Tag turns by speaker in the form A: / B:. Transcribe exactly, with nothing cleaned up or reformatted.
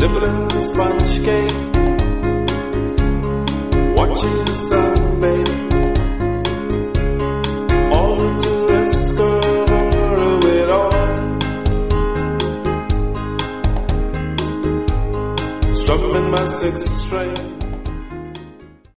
A: nibbling sponge cake, watching the sunbathe, all the tourists go away it all, strumming my sixth string.